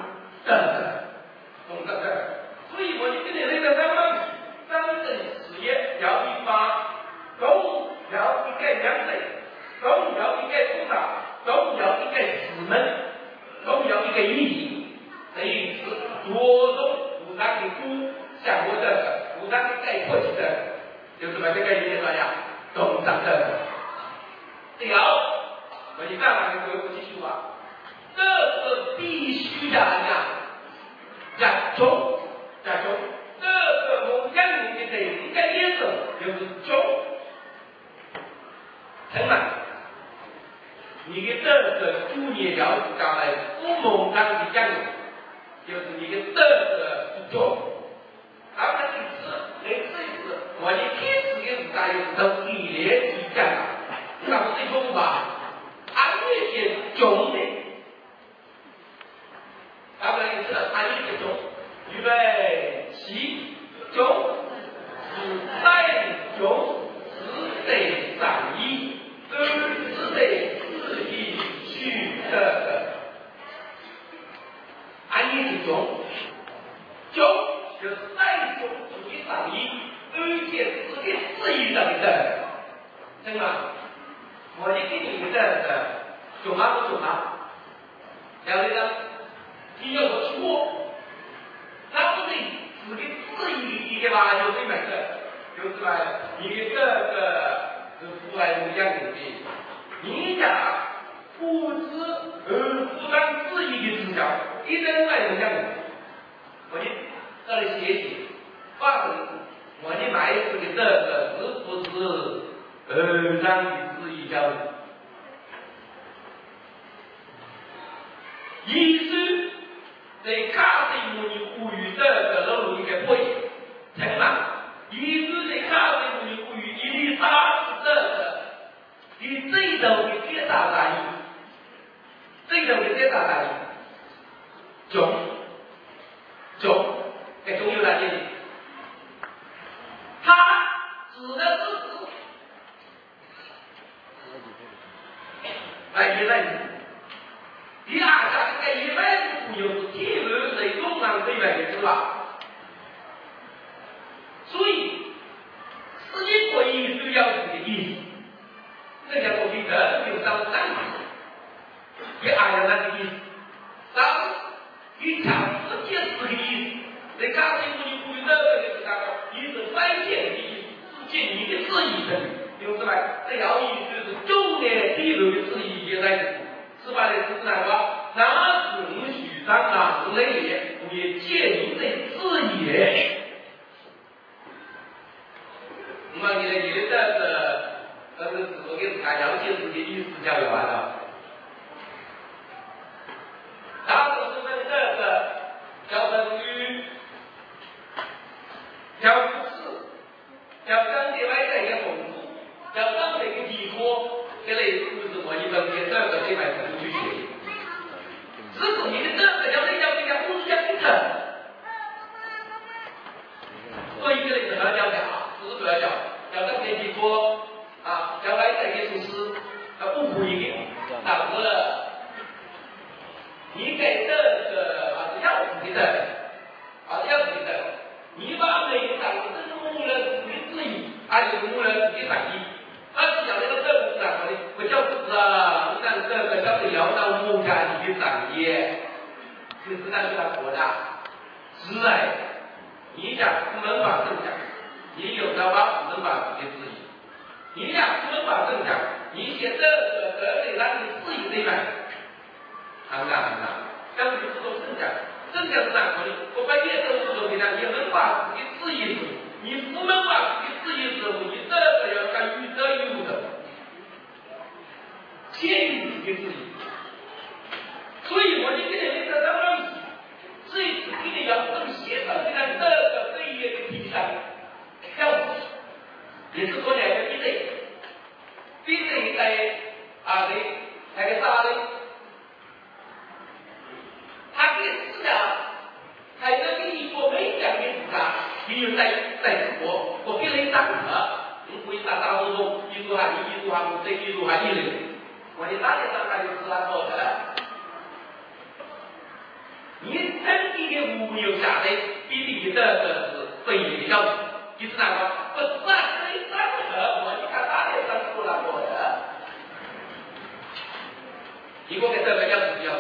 所以我就跟你那个商政事业要一发，公要一个两类，公要一个土壤，公要一个师门，公要一个意义，这一次着重不让你估像我这个，不让你概括起的。就是把这个意思说呀，东上的我一干完就不继续吧，这是必须的讲中，这个我讲你的应该也是就是中，成了，你的这个主业要是刚才不蒙当的讲，就是你的这个是中，而不是我的天使给五大有都一连一讲啊，那不是中吧？俺那些中的，咱们是俺那些中，预备起中，再中，只得上一，只得自己去的，俺那些中就是再中自己上一。而且是给自己等的，真的，我就给你们的懂吗？不懂吗？了解的，你要说错，那不是只给自己一个吧？有对没的，就是吧？你的这个是出来不一样的，你讲不知负担自己的思想，一人来不一样的，我就这里写写，话是。我的买这个是不是让你自己教的？意思在卡西姆你呼吁这个路一个会，成了。意思在卡西姆你呼吁伊丽莎是这个，你最终的解答大意，最终的解答大意，中，这中有哪些？ 他指的是指也在第二家这个一般有铁路在中南这边的是吧？所以世界国意就要这个意思，这个东西有上三也按照那个意思，当一讲世界是个意思，你看这个你不那个就是啥个，意思关键的意思，是你的质疑的，明白吗？这要意思就是重点铁路的质疑也在是吧？这是哪个？哪是序章哪是内列，我也建议在质疑。那么你的这个，但是我给大家解释的意思就完了。大多数的这个叫等于，叫不是，叫当地外在一个丰富，叫当地一个地科，这类不是我一本给这个这块程序学。只是你的这个叫不是叫工程，所以这类主要叫不是主要叫当地地科啊，叫外在一个措施，不补一点，导致了。你给这个要自己的，要自己的，你把每个党真用了自己质疑，用了自己反应，只要那个这个是哪的，我就是你看这个叫做聊到木家你的产业，就是那个国大，是哎，你讲不能把正讲，你有的把不能把自己质疑，你讲不能把正讲，你写这个得让你质疑这一半。当然，要是这种正讲是哪个的？我把业都是说的呢，你能把自己质疑住，你不能把自己质疑住，你这个要干预这一路的，建议自己质疑。所以我就跟你们在这东西，最直接的要这么协调，你看这一页的题材，要也是说两个比对，在那个啥的。他这个思想，还能给你说没讲给你啥，比如在我给你讲了，你可以大多数一组还这一组还一类，我的大点上还是他说的，你整体的无有下来，比例的是非比较，你知道吗？不是可以三个，我你看大点上说了过的，一个给这个要比较。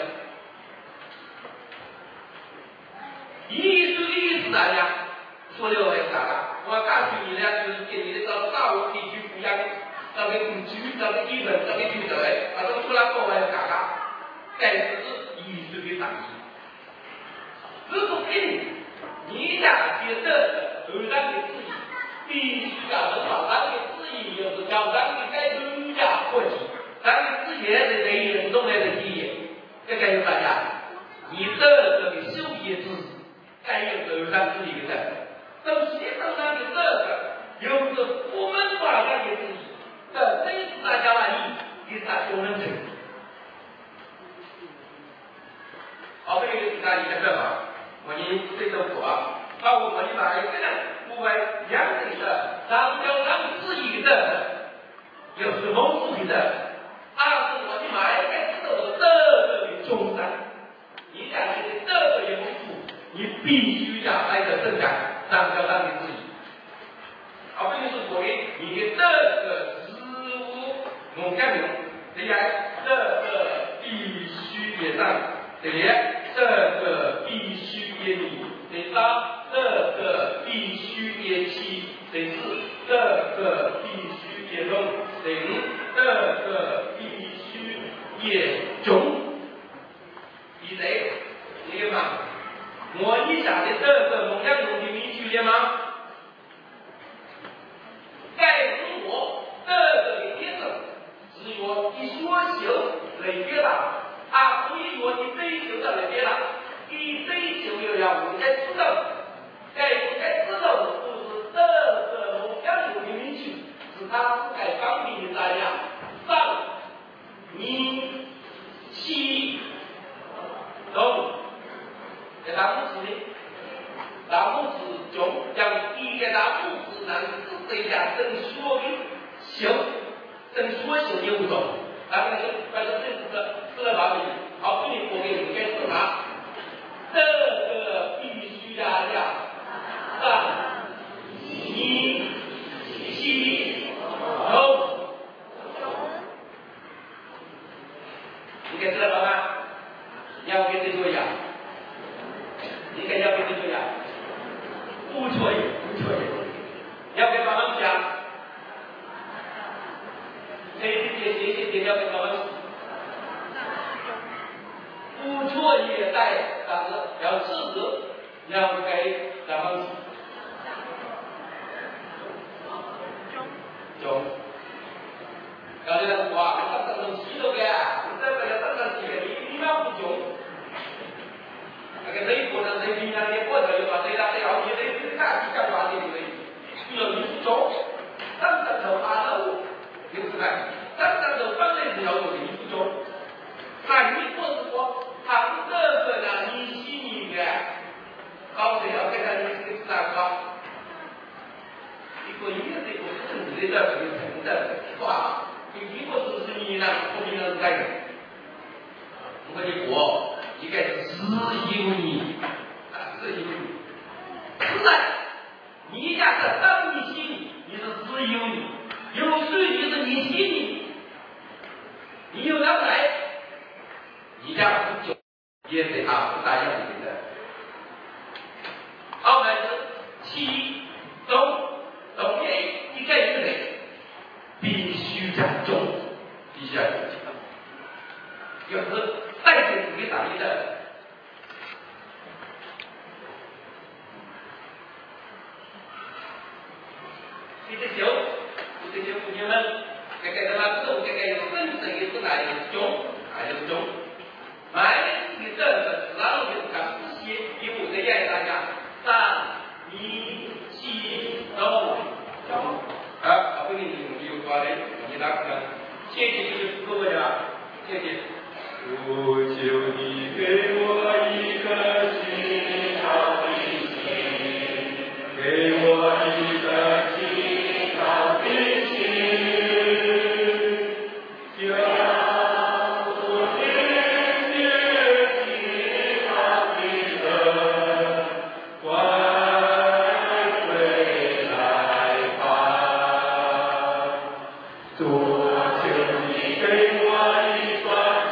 意思大家说的我也啥了？我告诉你呢，就是给你的到大陆地区不一样，到个地区，到个地方，到个区的来，都出来国外啥个？该是意思的大意。如果给你家觉得偶然的质疑，必须要能把咱的质疑又是叫咱的该更加获取，咱的之前的这一人动来的体验，这该有大家，你这个的修业知识。该有偶然质疑的，等学生上的这个，又是我们把这个质疑，这是大家满意，给他都能成。好，这个是大家一个办法，我们这个说把我们把一个人不为两人的，咱叫咱质疑的，又是某质疑的，是我们买一个这个的中山，你讲的这个也不错。你必须要来个正讲，让你质疑。并不是所谓你的这个职务某项用，第二这个必须也上，第这个必须也你，第三这个必须也七，第四这个必须也中，第五这个必须也中，第六你看嘛。我以下的这个某样东西你举例吗？在中国这个学生只有一学修类别大，不一学你追求的类别大，你追求又要我该知道，该知道的就是这个某样东西你举，是他不该方便的大家上你七都。大拇指的，大拇指中将第一个大拇指能这一家正说明行，正说行业务中，然后呢就把这政府的4个方面，好，对你我给你们该是啥？这个必须加量上一七中，你该知道了吗？要跟谁说一下？应该要跟谁说一下？不错，要跟爸妈讲，谁要跟爸妈讲？不错也带，但是要支持，要给咱们中，要这样说，咱这种西头的，这个要咱这西的，你们不中。那个内部的人民啊，你或者有把这个这要你这看你干嘛的对，需要你不中，咱这头阿楼，就是呢，咱这头本来是要有你不中，那你不是说他这个呢，你心里面，搞得要给他你这个啥个，一个也是一个政治的成的，是吧？你不支持你呢，不平衡在的，我跟你说。应该是自由你，自由你。实在，你家是当你心里，你是自由你；有水你是你心里，你有两代，你家不久也是不大样的。好，来是其中也一个人必须在中，必须要有时。带着自己打理的，你这些妇女们，这个什么做这个真正的是哪一种，哪一种？买自己这个然后就讲这些，一步这样大家3、2、7都不给你有关的，你那个谢谢就是各位啊，谢谢。 求你给我一颗心好的心，给我一颗心好的心，将我年年心好的人快回来吧。主，求你给我一双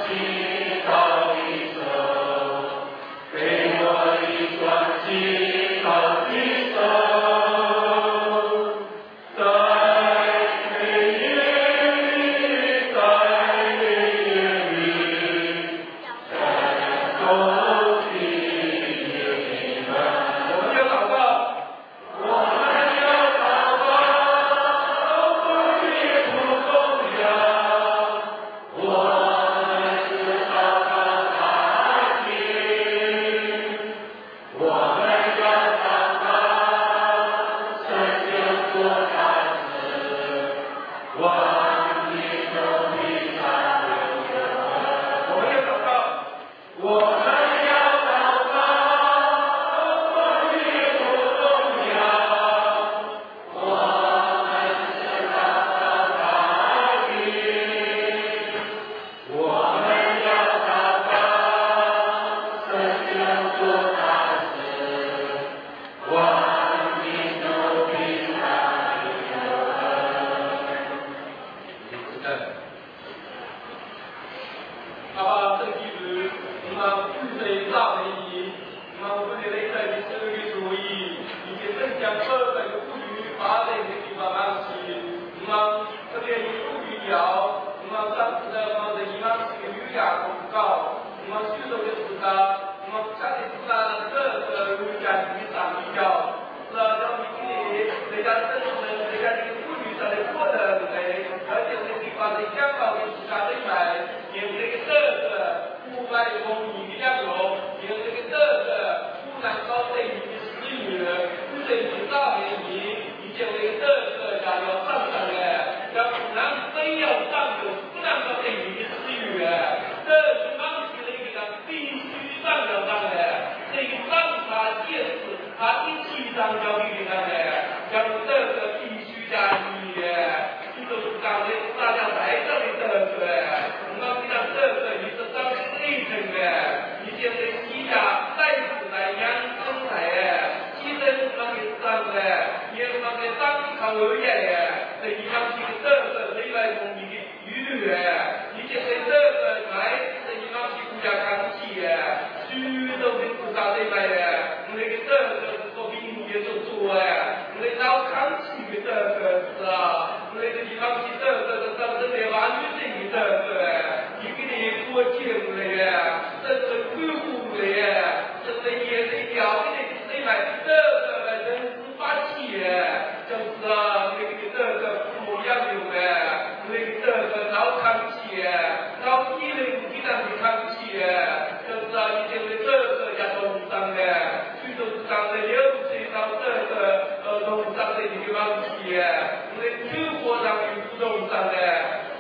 长欧耶耶，这地方是个特色，未来风景的娱乐耶，以前这特色来，这地方是国家康气耶，许多的国家的来耶，那个特色做民也做做耶，那老康气的特色是啊，那个地方是特色的，上升的完全的特色耶，一个的国境的耶，这是规划的耶，这是也是条的这来特色来人事发起耶，就是啊，那个特色不一样的耶，那个特色老康气耶，老一类不经常的康气耶，就是啊，以前的特色也都上的，许多上的有些到特色农上的地方去耶，那个生活上的不同上的。